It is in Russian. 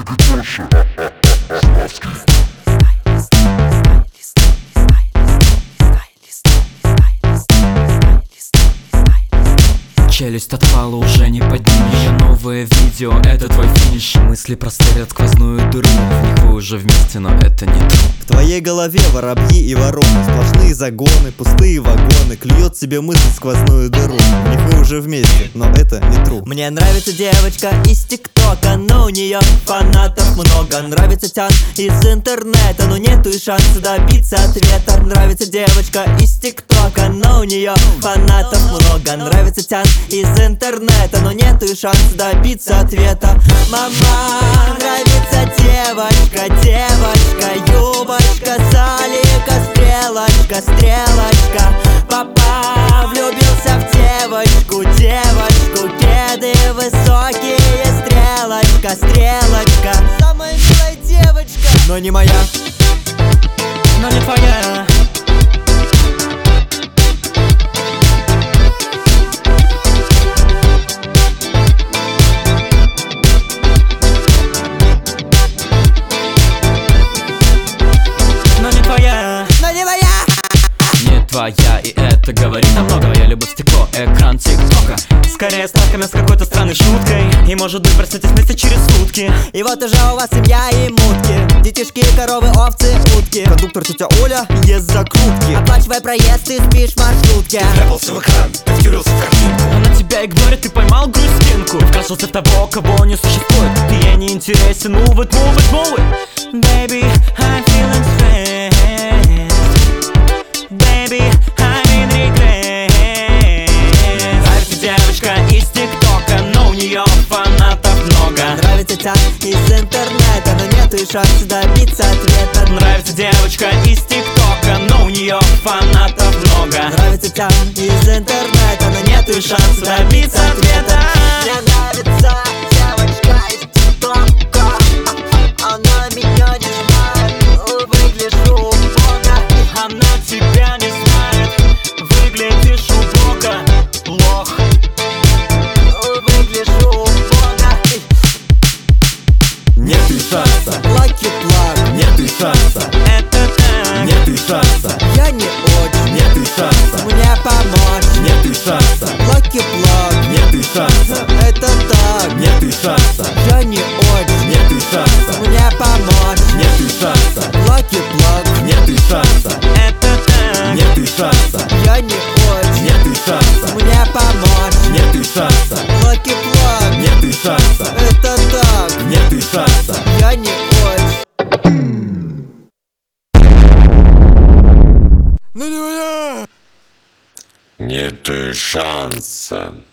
Челюсть отпала, уже не поднимешь. Новое видео, это твой финиш. Мысли простырят сквозную дыру. В них вы уже вместе, но это не то. В твоей голове воробьи и вороны, сплошные загоны, пустые вагоны. Клюет себе мысль сквозную дыру. В них вы уже вместе, но это не true. Мне нравится девочка из ТикТока, но у нее фанатов много. Нравится Тян из интернета, но нету и шанса добиться ответа. Нравится девочка из ТикТока, но у нее фанатов много. Нравится Тян из интернета, но нету и шанса добиться ответа. Мама, нравится девочка, девочка, юбочка, салика, стрелочка, стрелочка. Папа влюбился в девочку, девочку, кеды высокие, стрелочка, стрелочка. Самая милая девочка, но не моя, но не твоя. Твоя, и это говорит о многом. Я люблю стекло, экран ТикТока. Скорее знакомы с какой-то странной шуткой. И может быть проснетесь вместе через сутки. И вот уже у вас семья и мутки. Детишки, коровы, овцы, утки. Кондуктор тетя Оля ест закрутки. Оплачивай проезд, ты спишь в маршрутке. Ты вляпался в экран, ты втюрился в картинку. Она тебя игнорит, ты поймал грустинку. Вкрасился в того, кого не существует. Ты ей не интересен, move it, move it, move it. Baby, I'm feeling stressed. Baby, I'm in regret. Нравится девочка из ТикТока, но у нее фанатов много. Нравится Тян из интернета, но нету и шанса добиться ответа. Нравится девочка из ТикТока, но у нее фанатов много. Нравится Тян из интернета, но нету и шанса добиться ответа. Мне нравится девочка из ТикТока, она меня не знает, выгляжу убого. Она тебя не знает, выглядишь убого, лох. Выгляжу убого. Нет и шанса, Lucky Plug, нет и шанса, Это так. нет и шанса, я не очень, нет и шанса, мне помочь. нет и шанса, Lucky Plug, нет и шанса, это так, нет и шанса, я не очень, нет и шанса, мне помочь. нет и шанса, Lucky Plug, нет и шанса, Это так. нет и шанса, я не очень, нет и шанса, мне помочь. нет и шанса, Lucky Plug, нет и шанса, это так, нет и шанса. я не очень. Нет шанса.